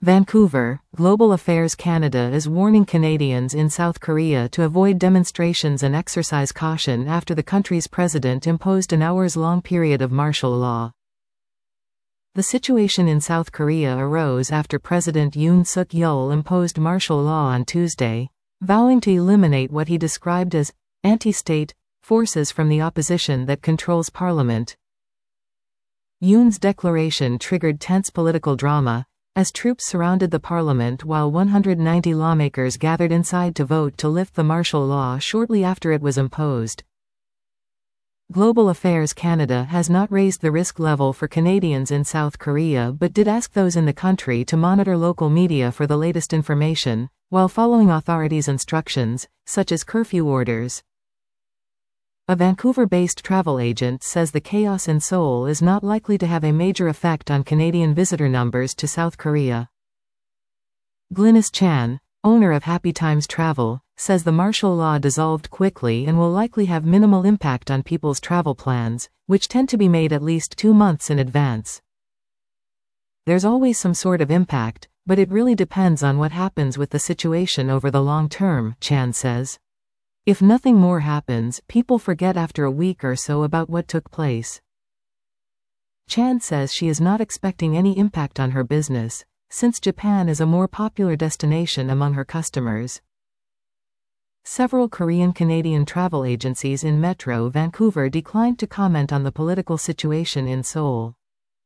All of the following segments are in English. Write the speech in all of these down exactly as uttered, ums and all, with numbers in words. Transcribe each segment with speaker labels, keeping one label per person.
Speaker 1: Vancouver, Global Affairs Canada is warning Canadians in South Korea to avoid demonstrations and exercise caution after the country's president imposed an hours-long period of martial law. The situation in South Korea arose after President Yoon Suk-yeol imposed martial law on Tuesday, vowing to eliminate what he described as anti-state forces from the opposition that controls parliament. Yoon's declaration triggered tense political drama, as troops surrounded the parliament while one hundred ninety lawmakers gathered inside to vote to lift the martial law shortly after it was imposed. Global Affairs Canada has not raised the risk level for Canadians in South Korea but did ask those in the country to monitor local media for the latest information, while following authorities' instructions, such as curfew orders. A Vancouver-based travel agent says the chaos in Seoul is not likely to have a major effect on Canadian visitor numbers to South Korea. Glynis Chan, owner of Happy Times Travel, says the martial law dissolved quickly and will likely have minimal impact on people's travel plans, which tend to be made at least two months in advance. There's always some sort of impact, but it really depends on what happens with the situation over the long term, Chan says. If nothing more happens, people forget after a week or so about what took place. Chan says she is not expecting any impact on her business, since Japan is a more popular destination among her customers. Several Korean-Canadian travel agencies in Metro Vancouver declined to comment on the political situation in Seoul.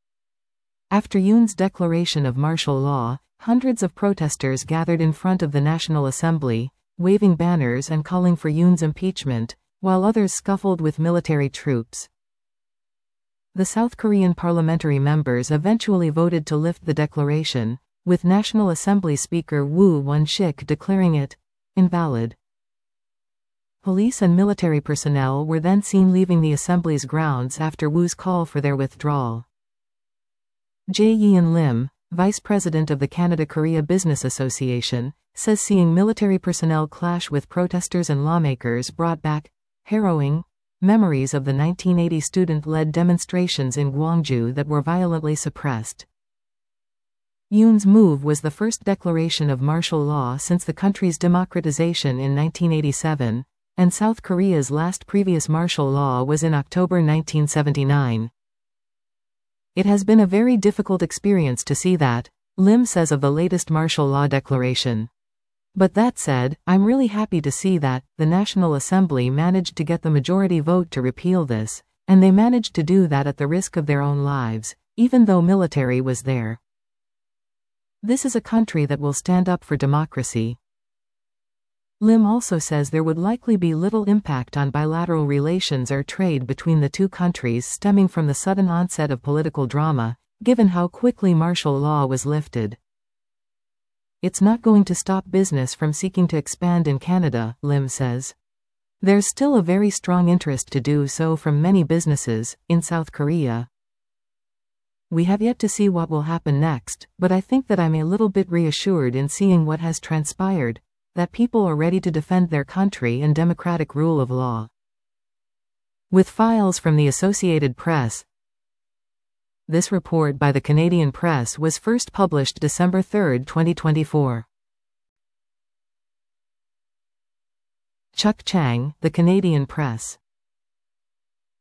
Speaker 1: After Yoon's declaration of martial law, hundreds of protesters gathered in front of the National Assembly, waving banners and calling for Yoon's impeachment, while others scuffled with military troops. The South Korean parliamentary members eventually voted to lift the declaration, with National Assembly Speaker Woo Won-shik declaring it invalid. Police and military personnel were then seen leaving the Assembly's grounds after Woo's call for their withdrawal. Jae Yeon Lim, vice president of the Canada-Korea Business Association, says seeing military personnel clash with protesters and lawmakers brought back harrowing memories of the nineteen eighty student-led demonstrations in Gwangju that were violently suppressed. Yoon's move was the first declaration of martial law since the country's democratization in nineteen eighty-seven, and South Korea's last previous martial law was in October nineteen seventy-nine. It has been a very difficult experience to see that, Lim says of the latest martial law declaration. But that said, I'm really happy to see that the National Assembly managed to get the majority vote to repeal this, and they managed to do that at the risk of their own lives, even though military was there. This is a country that will stand up for democracy. Lim also says there would likely be little impact on bilateral relations or trade between the two countries stemming from the sudden onset of political drama, given how quickly martial law was lifted. It's not going to stop business from seeking to expand in Canada, Lim says. There's still a very strong interest to do so from many businesses in South Korea. We have yet to see what will happen next, but I think that I'm a little bit reassured in seeing what has transpired, that people are ready to defend their country and democratic rule of law. With files from the Associated Press. This report by the Canadian Press was first published December third, twenty twenty-four. Chuck Chang, The Canadian Press.